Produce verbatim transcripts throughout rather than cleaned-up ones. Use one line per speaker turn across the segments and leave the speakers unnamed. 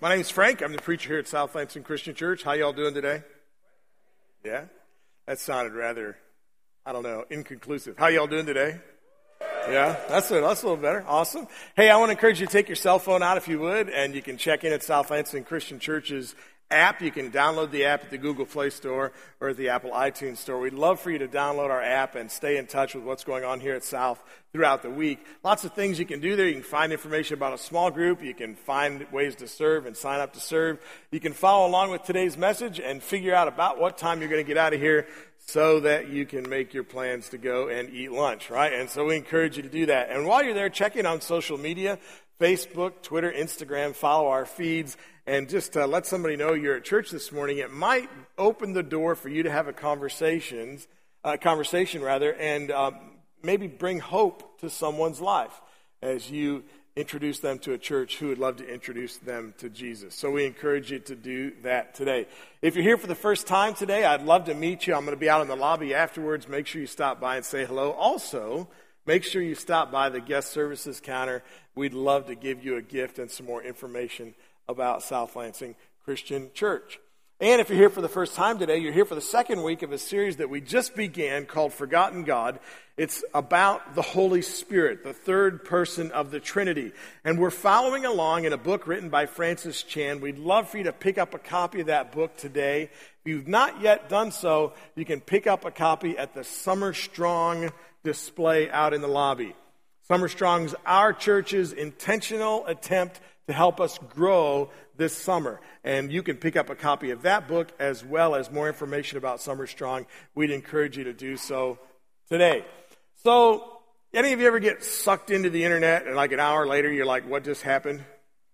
My name is Frank. I'm the preacher here at South Lansing Christian Church. How y'all doing today? Yeah? That sounded rather, I don't know, inconclusive. How y'all doing today? Yeah, that's a, that's a little better. Awesome. Hey, I want to encourage you to take your cell phone out if you would, and you can check in at South Lansing Christian Church's app. You can download the app at the Google Play Store or at the Apple iTunes Store. We'd love for you to download our app and stay in touch with what's going on here at South throughout the week. Lots of things you can do there. You can find information about a small group. You can find ways to serve and sign up to serve. You can follow along with today's message and figure out about what time you're going to get out of here so that you can make your plans to go and eat lunch, right? And so we encourage you to do that. And while you're there, check in on social media, Facebook, Twitter, Instagram, follow our feeds, and just uh, let somebody know you're at church this morning. It might open the door for you to have a conversation, uh, conversation rather, and um, maybe bring hope to someone's life as you introduce them to a church who would love to introduce them to Jesus. So we encourage you to do that today. If you're here for the first time today, I'd love to meet you. I'm going to be out in the lobby afterwards. Make sure you stop by and say hello. Also, make sure you stop by the guest services counter. We'd love to give you a gift and some more information about South Lansing Christian Church. And if you're here for the first time today, you're here for the second week of a series that we just began called Forgotten God. It's about the Holy Spirit, the third person of the Trinity. And we're following along in a book written by Francis Chan. We'd love for you to pick up a copy of that book today. If you've not yet done so, you can pick up a copy at the Summer Strong display out in the lobby. Summer Strong's our church's intentional attempt to help us grow this summer. And you can pick up a copy of that book as well as more information about Summer Strong. We'd encourage you to do so today. So, any of you ever get sucked into the internet and like an hour later you're like, what just happened?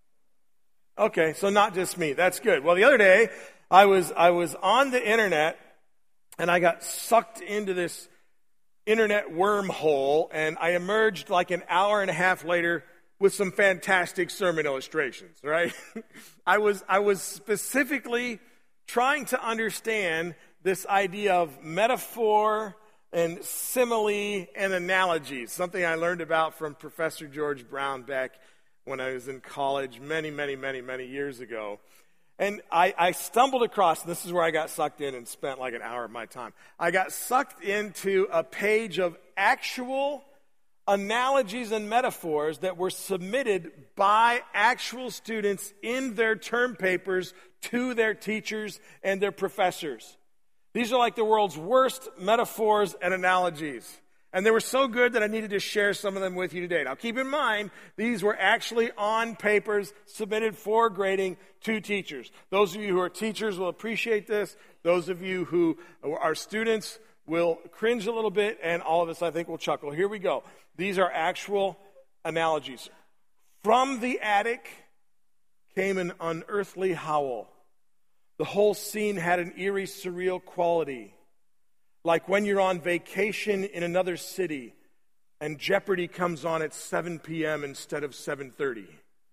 Okay, so not just me. That's good. Well, the other day I was I was on the internet and I got sucked into this internet wormhole, and I emerged like an hour and a half later with some fantastic sermon illustrations, right? I was I was specifically trying to understand this idea of metaphor and simile and analogies, something I learned about from Professor George Brown back when I was in college many, many, many, many years ago. And I, I stumbled across, and this is where I got sucked in and spent like an hour of my time. I got sucked into a page of actual analogies and metaphors that were submitted by actual students in their term papers to their teachers and their professors. These are like the world's worst metaphors and analogies. And they were so good that I needed to share some of them with you today. Now keep in mind, these were actually on papers submitted for grading to teachers. Those of you who are teachers will appreciate this. Those of you who are students will cringe a little bit, and all of us, I think, will chuckle. Here we go. These are actual analogies. From the attic came an unearthly howl. The whole scene had an eerie, surreal quality, like when you're on vacation in another city and Jeopardy comes on at seven p.m. instead of seven thirty.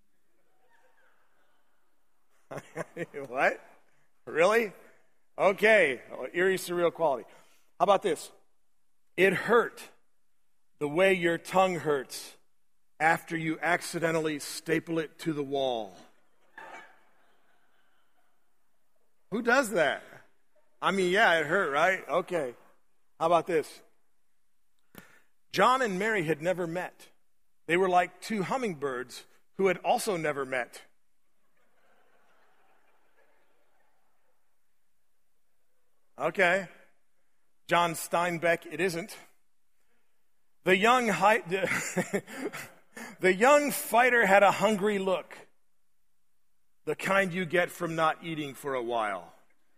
What? Really? Okay, eerie, surreal quality. How about this? It hurt the way your tongue hurts after you accidentally staple it to the wall. Who does that? I mean, yeah, it hurt, right? Okay. How about this? John and Mary had never met. They were like two hummingbirds who had also never met. Okay. John Steinbeck, it isn't. The young hi- the young fighter had a hungry look, the kind you get from not eating for a while.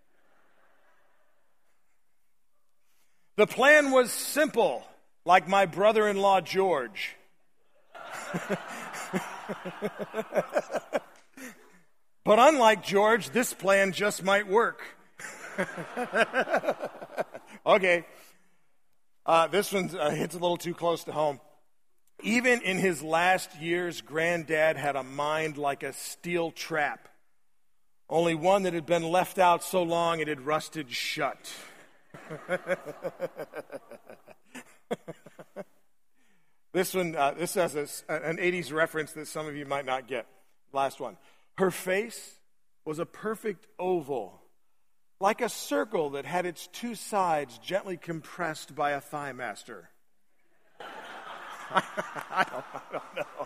The plan was simple, like my brother-in-law George. But unlike George, this plan just might work. Okay. Uh, this one uh, hits a little too close to home. Even in his last years, Granddad had a mind like a steel trap, only one that had been left out so long it had rusted shut. This one, uh, this has a, an eighties reference that some of you might not get. Last one. Her face was a perfect oval, like a circle that had its two sides gently compressed by a thigh master. I don't, I don't know.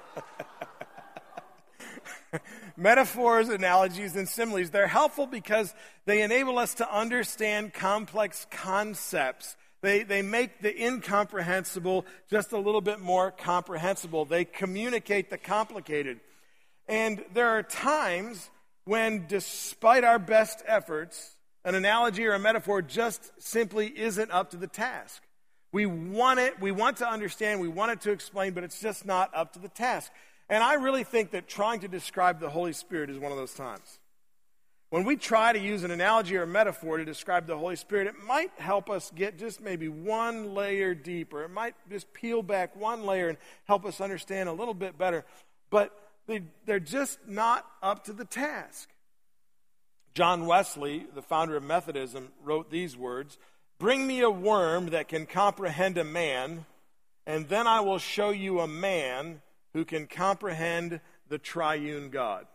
Metaphors, analogies, and similes, they're helpful because they enable us to understand complex concepts. They, they make the incomprehensible just a little bit more comprehensible. They communicate the complicated. And there are times when, despite our best efforts, an analogy or a metaphor just simply isn't up to the task. We want it, we want to understand, we want it to explain, but it's just not up to the task. And I really think that trying to describe the Holy Spirit is one of those times. When we try to use an analogy or a metaphor to describe the Holy Spirit, it might help us get just maybe one layer deeper. It might just peel back one layer and help us understand a little bit better. But they, they're just not up to the task. John Wesley, the founder of Methodism, wrote these words, "Bring me a worm that can comprehend a man, and then I will show you a man who can comprehend the triune God."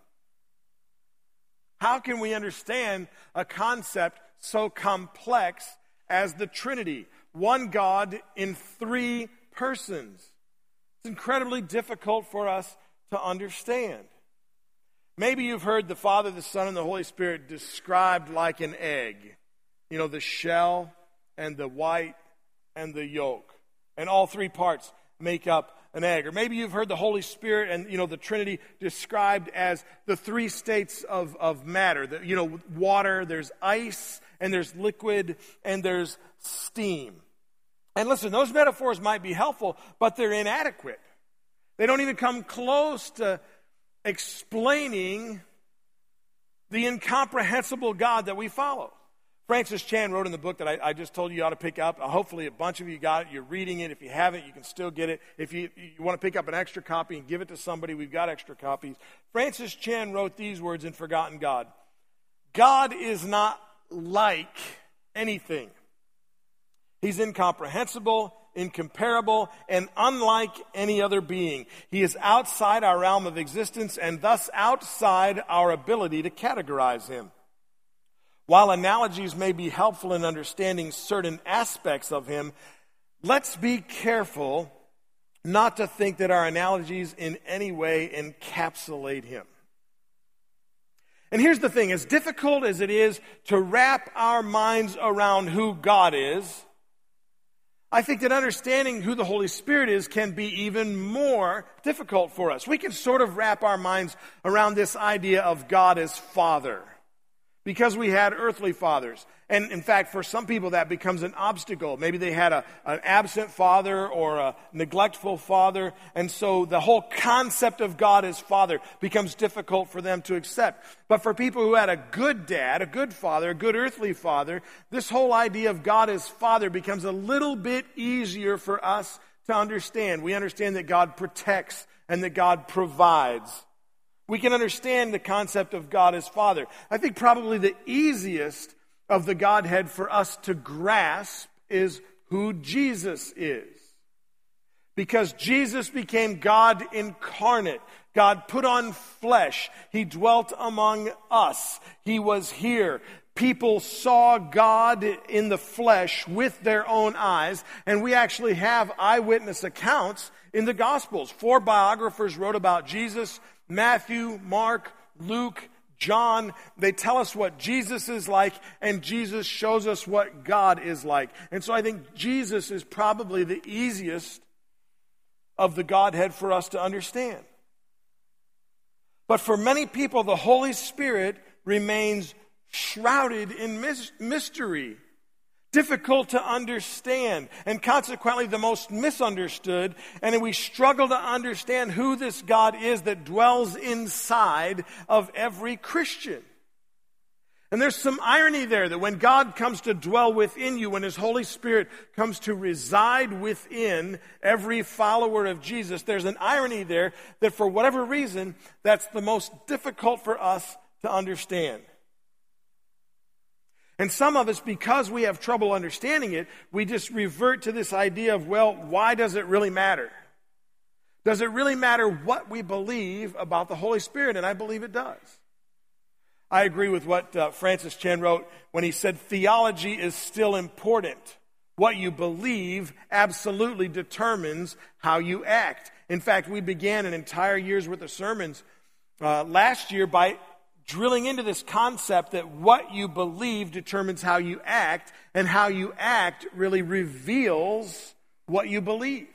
How can we understand a concept so complex as the Trinity? One God in three persons. It's incredibly difficult for us to understand. Maybe you've heard the Father, the Son, and the Holy Spirit described like an egg. You know, the shell and the white and the yolk. And all three parts make up an egg. Or maybe you've heard the Holy Spirit and, you know, the Trinity described as the three states of, of matter. The, you know, water, there's ice, and there's liquid, and there's steam. And listen, those metaphors might be helpful, but they're inadequate. They don't even come close to explaining the incomprehensible God that we follow. Francis Chan wrote in the book that I, I just told you you ought to pick up. Uh, hopefully a bunch of you got it. You're reading it. If you haven't, you can still get it. If you, you want to pick up an extra copy and give it to somebody, we've got extra copies. Francis Chan wrote these words in Forgotten God. God is not like anything. He's incomprehensible, incomparable, and unlike any other being. He is outside our realm of existence and thus outside our ability to categorize him. While analogies may be helpful in understanding certain aspects of him, let's be careful not to think that our analogies in any way encapsulate him. And here's the thing, as difficult as it is to wrap our minds around who God is, I think that understanding who the Holy Spirit is can be even more difficult for us. We can sort of wrap our minds around this idea of God as Father, because we had earthly fathers. And in fact, for some people that becomes an obstacle. Maybe they had a, an absent father or a neglectful father. And so the whole concept of God as Father becomes difficult for them to accept. But for people who had a good dad, a good father, a good earthly father, this whole idea of God as Father becomes a little bit easier for us to understand. We understand that God protects and that God provides. We can understand the concept of God as Father. I think probably the easiest of the Godhead for us to grasp is who Jesus is. Because Jesus became God incarnate. God put on flesh. He dwelt among us. He was here. People saw God in the flesh with their own eyes. And we actually have eyewitness accounts in the Gospels. Four biographers wrote about Jesus: Matthew, Mark, Luke, John. They tell us what Jesus is like, and Jesus shows us what God is like. And so I think Jesus is probably the easiest of the Godhead for us to understand. But for many people, the Holy Spirit remains shrouded in mystery, difficult to understand, and consequently the most misunderstood. And we struggle to understand who this God is that dwells inside of every Christian. And there's some irony there that when God comes to dwell within you, when His Holy Spirit comes to reside within every follower of Jesus, there's an irony there that for whatever reason, that's the most difficult for us to understand. And some of us, because we have trouble understanding it, we just revert to this idea of, well, why does it really matter? Does it really matter what we believe about the Holy Spirit? And I believe it does. I agree with what uh, Francis Chan wrote when he said, theology is still important. What you believe absolutely determines how you act. In fact, we began an entire year's worth of sermons uh, last year by drilling into this concept that what you believe determines how you act, and how you act really reveals what you believe.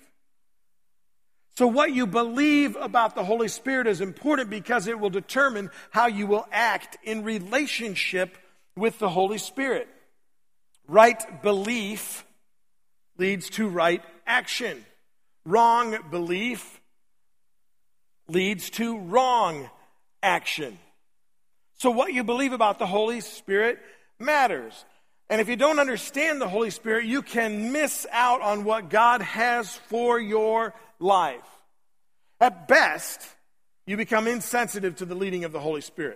So what you believe about the Holy Spirit is important because it will determine how you will act in relationship with the Holy Spirit. Right belief leads to right action. Wrong belief leads to wrong action. So what you believe about the Holy Spirit matters. And if you don't understand the Holy Spirit, you can miss out on what God has for your life. At best, you become insensitive to the leading of the Holy Spirit.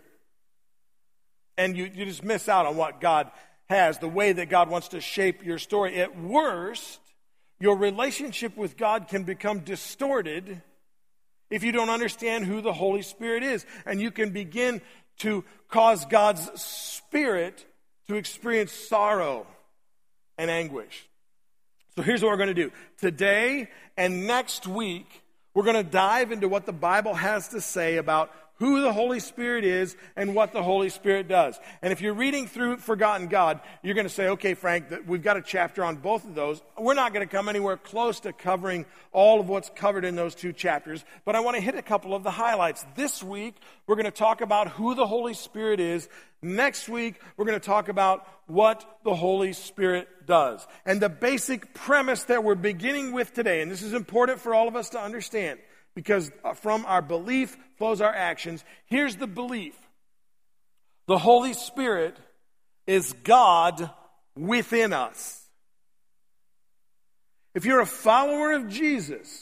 And you, you just miss out on what God has, the way that God wants to shape your story. At worst, your relationship with God can become distorted if you don't understand who the Holy Spirit is. And you can begin to cause God's Spirit to experience sorrow and anguish. So here's what we're going to do. Today and next week, we're going to dive into what the Bible has to say about who the Holy Spirit is and what the Holy Spirit does. And if you're reading through Forgotten God, you're going to say, okay, Frank, we've got a chapter on both of those. We're not going to come anywhere close to covering all of what's covered in those two chapters, but I want to hit a couple of the highlights. This week, we're going to talk about who the Holy Spirit is. Next week, we're going to talk about what the Holy Spirit does. And the basic premise that we're beginning with today, and this is important for all of us to understand, because from our belief flows our actions. Here's the belief. The Holy Spirit is God within us. If you're a follower of Jesus,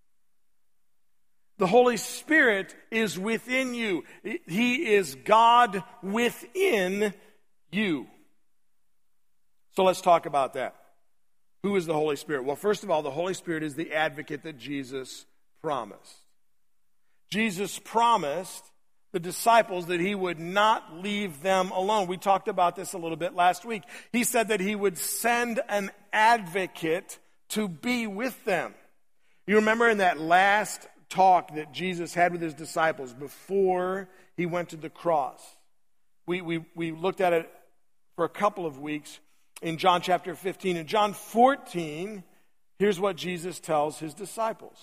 the Holy Spirit is within you. He is God within you. So let's talk about that. Who is the Holy Spirit? Well, first of all, the Holy Spirit is the advocate that Jesus promised. Jesus promised the disciples that he would not leave them alone. We talked about this a little bit last week. He said that he would send an advocate to be with them. You remember in that last talk that Jesus had with his disciples before he went to the cross. We, we, we looked at it for a couple of weeks in John chapter fifteen. In John fourteen, here's what Jesus tells his disciples.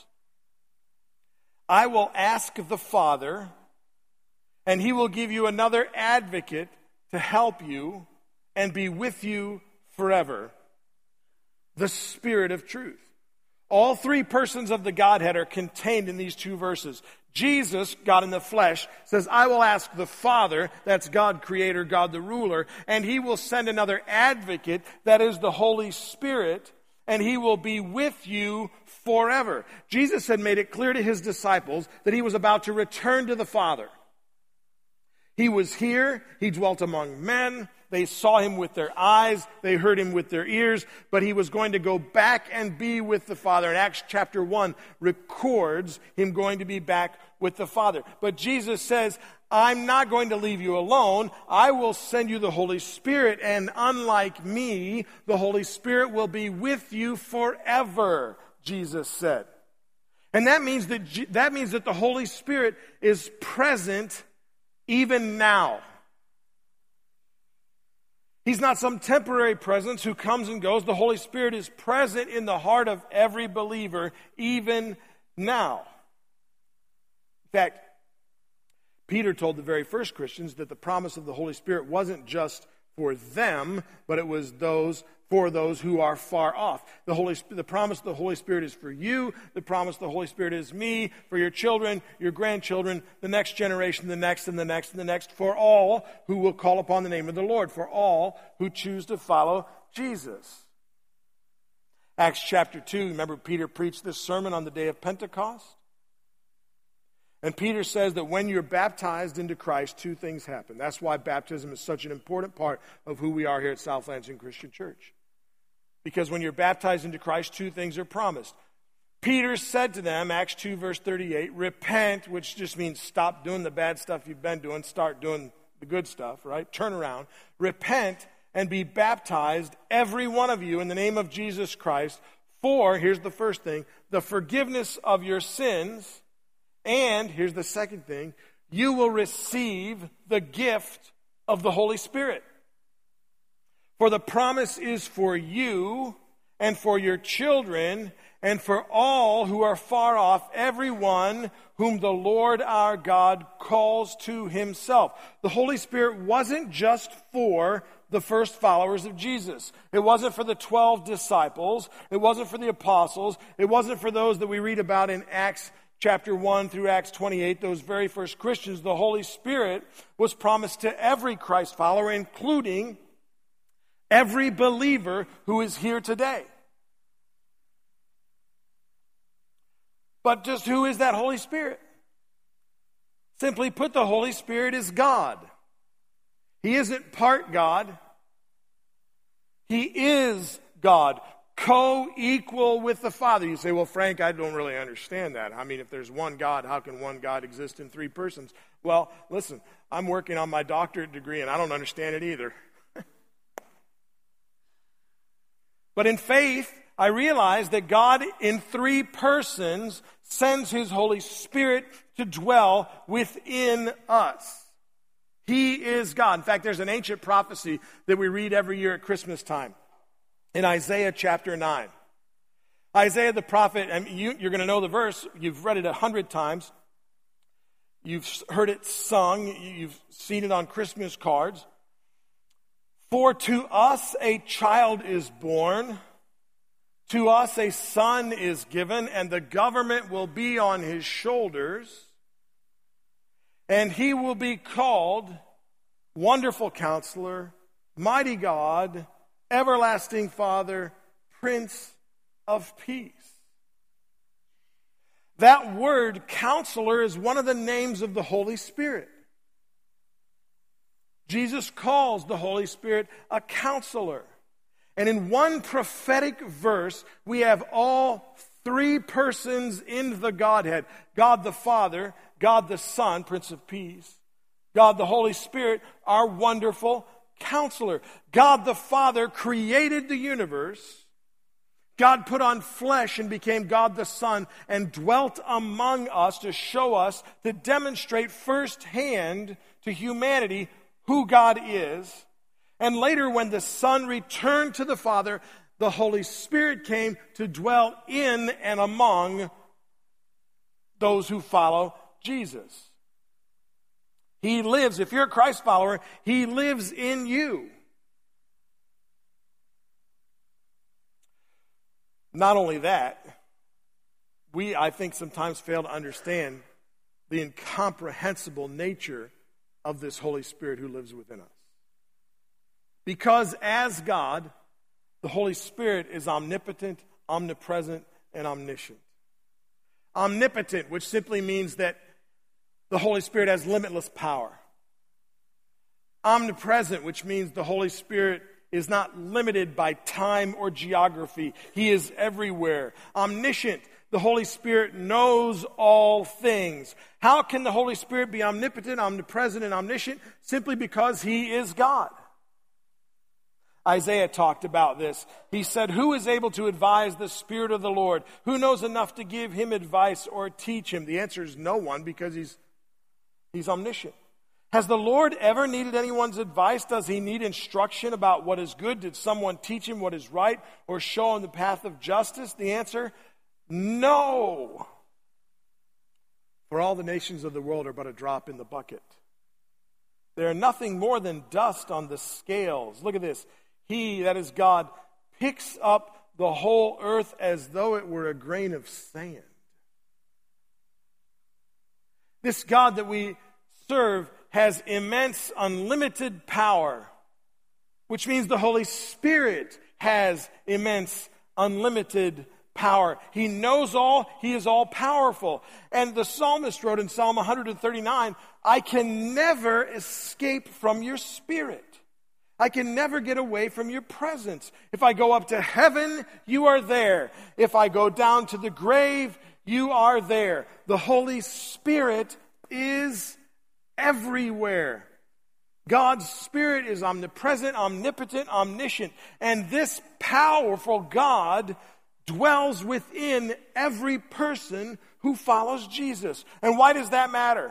I will ask the Father, and he will give you another advocate to help you and be with you forever, the Spirit of truth. All three persons of the Godhead are contained in these two verses. Jesus, God in the flesh, says, I will ask the Father, that's God creator, God the ruler, and he will send another advocate, that is the Holy Spirit, and he will be with you forever. Jesus had made it clear to his disciples that he was about to return to the Father. He was here, he dwelt among men, they saw him with their eyes, they heard him with their ears, but he was going to go back and be with the Father. And Acts chapter one records him going to be back with the Father. But Jesus says, I'm not going to leave you alone. I will send you the Holy Spirit, and unlike me, the Holy Spirit will be with you forever, Jesus said. And that means that that means that the Holy Spirit is present even now. He's not some temporary presence who comes and goes. The Holy Spirit is present in the heart of every believer, even now. In fact, Peter told the very first Christians that the promise of the Holy Spirit wasn't just for them, but it was those for those who are far off. The Holy, the promise of the Holy Spirit is for you. The promise of the Holy Spirit is me, for your children, your grandchildren, the next generation, the next and the next and the next, for all who will call upon the name of the Lord, for all who choose to follow Jesus. Acts chapter two, remember Peter preached this sermon on the day of Pentecost? And Peter says that when you're baptized into Christ, two things happen. That's why baptism is such an important part of who we are here at South Lansing Christian Church. Because when you're baptized into Christ, two things are promised. Peter said to them, Acts two verse thirty-eight, repent, which just means stop doing the bad stuff you've been doing, start doing the good stuff, right? Turn around, repent, and be baptized, every one of you, in the name of Jesus Christ, for, here's the first thing, the forgiveness of your sins, and, here's the second thing, you will receive the gift of the Holy Spirit. For the promise is for you and for your children and for all who are far off, everyone whom the Lord our God calls to himself. The Holy Spirit wasn't just for the first followers of Jesus. It wasn't for the twelve disciples. It wasn't for the apostles. It wasn't for those that we read about in Acts chapter one through Acts twenty-eight, those very first Christians. The Holy Spirit was promised to every Christ follower, including every believer who is here today. But just who is that Holy Spirit? Simply put, the Holy Spirit is God. He isn't part God. He is God, co-equal with the Father. You say, well, Frank, I don't really understand that. I mean, if there's one God, how can one God exist in three persons? Well, listen, I'm working on my doctorate degree, and I don't understand it either. But in faith, I realize that God in three persons sends his Holy Spirit to dwell within us. He is God. In fact, there's an ancient prophecy that we read every year at Christmas time in Isaiah chapter nine. Isaiah the prophet, and you, you're going to know the verse. You've read it a hundred times. You've heard it sung. You've seen it on Christmas cards. For to us a child is born, to us a son is given, and the government will be on his shoulders, and he will be called Wonderful Counselor, Mighty God, Everlasting Father, Prince of Peace. That word, counselor, is one of the names of the Holy Spirit. Jesus calls the Holy Spirit a counselor. And in one prophetic verse, we have all three persons in the Godhead. God the Father, God the Son, Prince of Peace, God the Holy Spirit, our wonderful counselor. God the Father created the universe. God put on flesh and became God the Son and dwelt among us to show us, to demonstrate firsthand to humanity who God is. And later, when the Son returned to the Father, the Holy Spirit came to dwell in and among those who follow Jesus. He lives, if you're a Christ follower, he lives in you. Not only that, we, I think, sometimes fail to understand the incomprehensible nature of this Holy Spirit who lives within us. Because as God, the Holy Spirit is omnipotent, omnipresent, and omniscient. Omnipotent, which simply means that the Holy Spirit has limitless power. Omnipresent, which means the Holy Spirit is not limited by time or geography. He is everywhere. Omniscient, the Holy Spirit knows all things. How can the Holy Spirit be omnipotent, omnipresent, and omniscient? Simply because he is God. Isaiah talked about this. He said, who is able to advise the Spirit of the Lord? Who knows enough to give him advice or teach him? The answer is no one, because he's, he's omniscient. Has the Lord ever needed anyone's advice? Does he need instruction about what is good? Did someone teach him what is right or show him the path of justice? The answer, no. For all the nations of the world are but a drop in the bucket. They are nothing more than dust on the scales. Look at this. He, that is God, picks up the whole earth as though it were a grain of sand. This God that we serve has immense, unlimited power, which means the Holy Spirit has immense, unlimited power. He knows all. He is all powerful. And the psalmist wrote in Psalm one thirty-nine, I can never escape from your spirit. I can never get away from your presence. If I go up to heaven, you are there. If I go down to the grave, you are there. The Holy Spirit is everywhere. God's Spirit is omnipresent, omnipotent, omniscient. And this powerful God dwells within every person who follows Jesus. And why does that matter?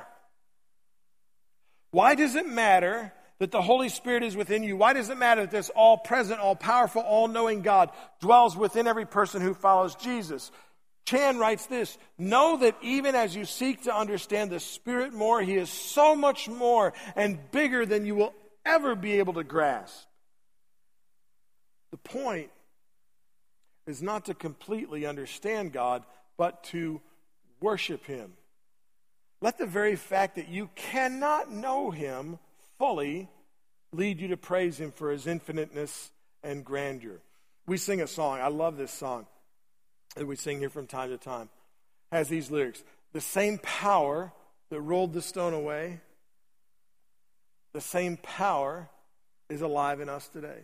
Why does it matter that the Holy Spirit is within you? Why does it matter that this all-present, all-powerful, all-knowing God dwells within every person who follows Jesus? Chan writes this, know that even as you seek to understand the Spirit more, He is so much more and bigger than you will ever be able to grasp. The point is not to completely understand God, but to worship Him. Let the very fact that you cannot know Him fully lead you to praise Him for His infiniteness and grandeur. We sing a song. I love this song that we sing here from time to time. It has these lyrics. The same power that rolled the stone away, the same power is alive in us today.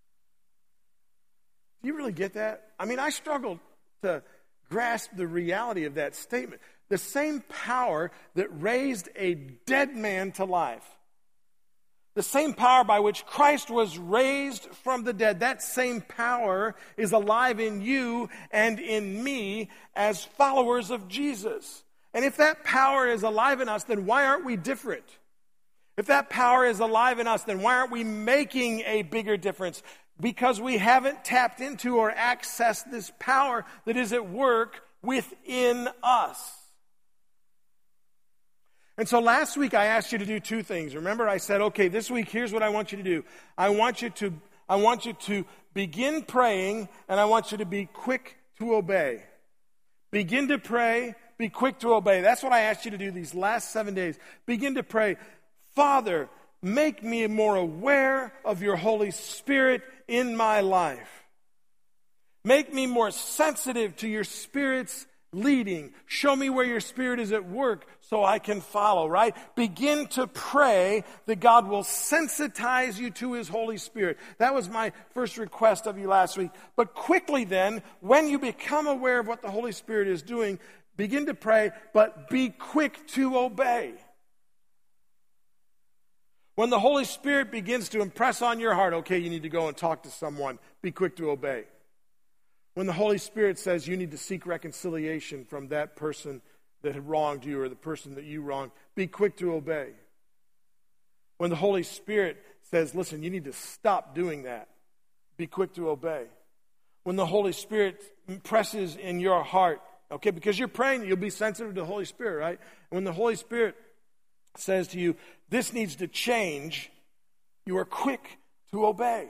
Do you really get that? I mean, I struggled to grasp the reality of that statement. The same power that raised a dead man to life, the same power by which Christ was raised from the dead, that same power is alive in you and in me as followers of Jesus. And if that power is alive in us, then why aren't we different? If that power is alive in us, then why aren't we making a bigger difference? Because we haven't tapped into or accessed this power that is at work within us. And so last week I asked you to do two things. Remember, I said, okay, this week here's what I want you to do. I want you to I want you to begin praying, and I want you to be quick to obey. Begin to pray, be quick to obey. That's what I asked you to do these last seven days. Begin to pray, Father, make me more aware of your Holy Spirit in my life. Make me more sensitive to your Spirit's leading. Show me where your Spirit is at work so I can follow, right? Begin to pray that God will sensitize you to His Holy Spirit. That was my first request of you last week. But quickly then, when you become aware of what the Holy Spirit is doing, begin to pray, but be quick to obey. When the Holy Spirit begins to impress on your heart, okay, you need to go and talk to someone, be quick to obey. When the Holy Spirit says you need to seek reconciliation from that person that had wronged you or the person that you wronged, be quick to obey. When the Holy Spirit says, listen, you need to stop doing that, be quick to obey. When the Holy Spirit impresses in your heart, okay, because you're praying, you'll be sensitive to the Holy Spirit, right? And when the Holy Spirit says to you, this needs to change, you are quick to obey.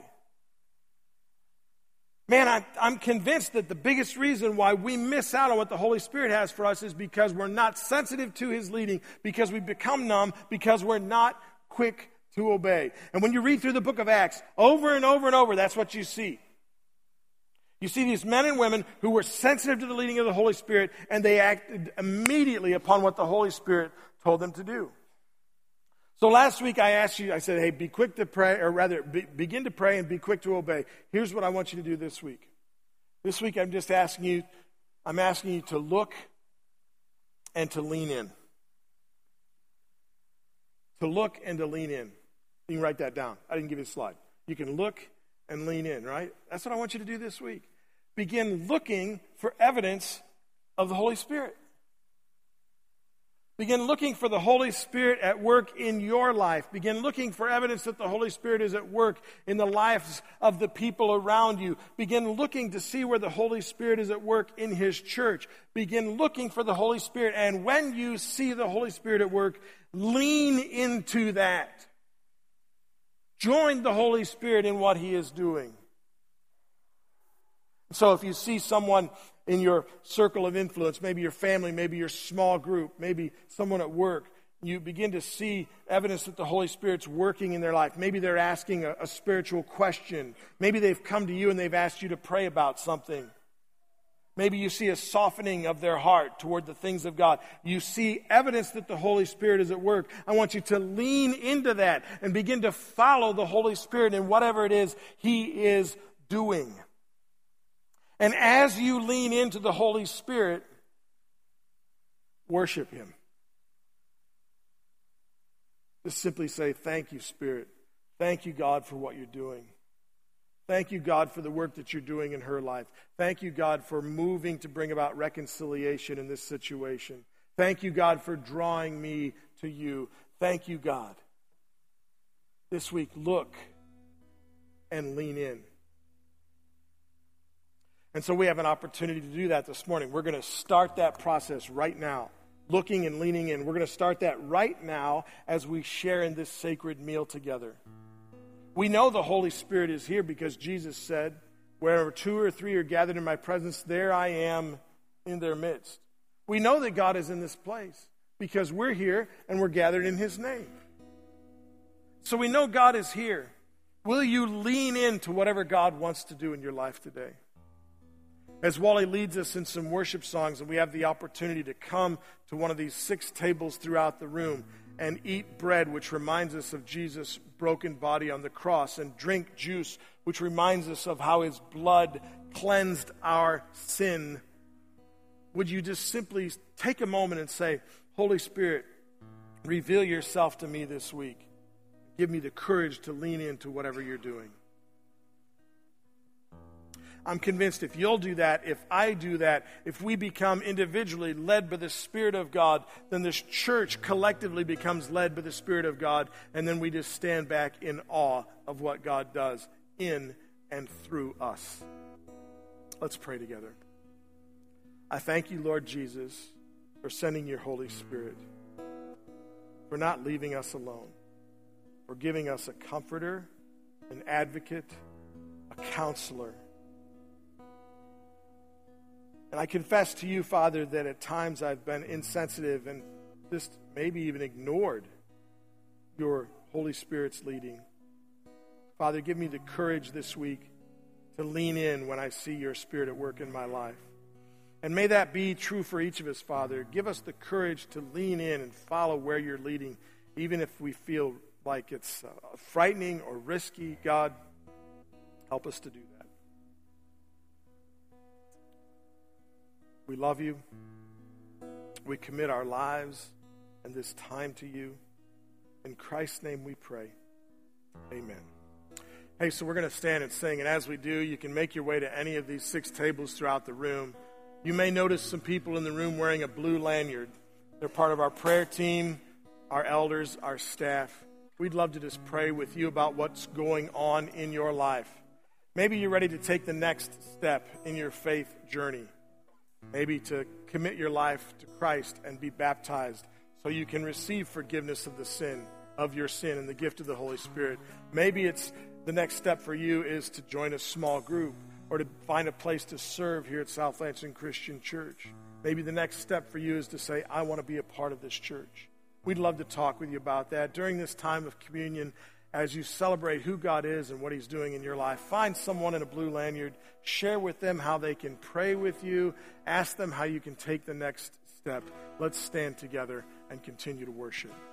Man, I, I'm convinced that the biggest reason why we miss out on what the Holy Spirit has for us is because we're not sensitive to His leading, because we become numb, because we're not quick to obey. And when you read through the book of Acts, over and over and over, that's what you see. You see these men and women who were sensitive to the leading of the Holy Spirit, and they acted immediately upon what the Holy Spirit told them to do. So last week I asked you, I said, hey, be quick to pray, or rather, be, begin to pray and be quick to obey. Here's what I want you to do this week. This week I'm just asking you, I'm asking you to look and to lean in. To look and to lean in. You can write that down. I didn't give you a slide. You can look and lean in, right? That's what I want you to do this week. Begin looking for evidence of the Holy Spirit. Begin looking for the Holy Spirit at work in your life. Begin looking for evidence that the Holy Spirit is at work in the lives of the people around you. Begin looking to see where the Holy Spirit is at work in His church. Begin looking for the Holy Spirit. And when you see the Holy Spirit at work, lean into that. Join the Holy Spirit in what He is doing. So if you see someone in your circle of influence, maybe your family, maybe your small group, maybe someone at work, you begin to see evidence that the Holy Spirit's working in their life. Maybe they're asking a, a spiritual question. Maybe they've come to you and they've asked you to pray about something. Maybe you see a softening of their heart toward the things of God. You see evidence that the Holy Spirit is at work. I want you to lean into that and begin to follow the Holy Spirit in whatever it is He is doing. And as you lean into the Holy Spirit, worship Him. Just simply say, thank you, Spirit. Thank you, God, for what you're doing. Thank you, God, for the work that you're doing in her life. Thank you, God, for moving to bring about reconciliation in this situation. Thank you, God, for drawing me to you. Thank you, God. This week, look and lean in. And so we have an opportunity to do that this morning. We're going to start that process right now, looking and leaning in. We're going to start that right now as we share in this sacred meal together. We know the Holy Spirit is here because Jesus said, wherever two or three are gathered in my presence, there I am in their midst. We know that God is in this place because we're here and we're gathered in his name. So we know God is here. Will you lean into whatever God wants to do in your life today? As Wally leads us in some worship songs, and we have the opportunity to come to one of these six tables throughout the room and eat bread, which reminds us of Jesus' broken body on the cross, and drink juice, which reminds us of how his blood cleansed our sin. Would you just simply take a moment and say, Holy Spirit, reveal yourself to me this week. Give me the courage to lean into whatever you're doing. I'm convinced if you'll do that, if I do that, if we become individually led by the Spirit of God, then this church collectively becomes led by the Spirit of God, and then we just stand back in awe of what God does in and through us. Let's pray together. I thank you, Lord Jesus, for sending your Holy Spirit, for not leaving us alone, for giving us a comforter, an advocate, a counselor. And I confess to you, Father, that at times I've been insensitive and just maybe even ignored your Holy Spirit's leading. Father, give me the courage this week to lean in when I see your Spirit at work in my life. And may that be true for each of us, Father. Give us the courage to lean in and follow where you're leading, even if we feel like it's uh, frightening or risky. God, help us to do that. We love you. We commit our lives and this time to you. In Christ's name we pray. Amen. Hey, so we're going to stand and sing, and as we do, you can make your way to any of these six tables throughout the room. You may notice some people in the room wearing a blue lanyard. They're part of our prayer team, our elders, our staff. We'd love to just pray with you about what's going on in your life. Maybe you're ready to take the next step in your faith journey. Maybe to commit your life to Christ and be baptized so you can receive forgiveness of the sin, of your sin and the gift of the Holy Spirit. Maybe it's the next step for you is to join a small group or to find a place to serve here at South Lansing Christian Church. Maybe the next step for you is to say, I want to be a part of this church. We'd love to talk with you about that. During this time of communion, as you celebrate who God is and what he's doing in your life, find someone in a blue lanyard, share with them how they can pray with you, ask them how you can take the next step. Let's stand together and continue to worship.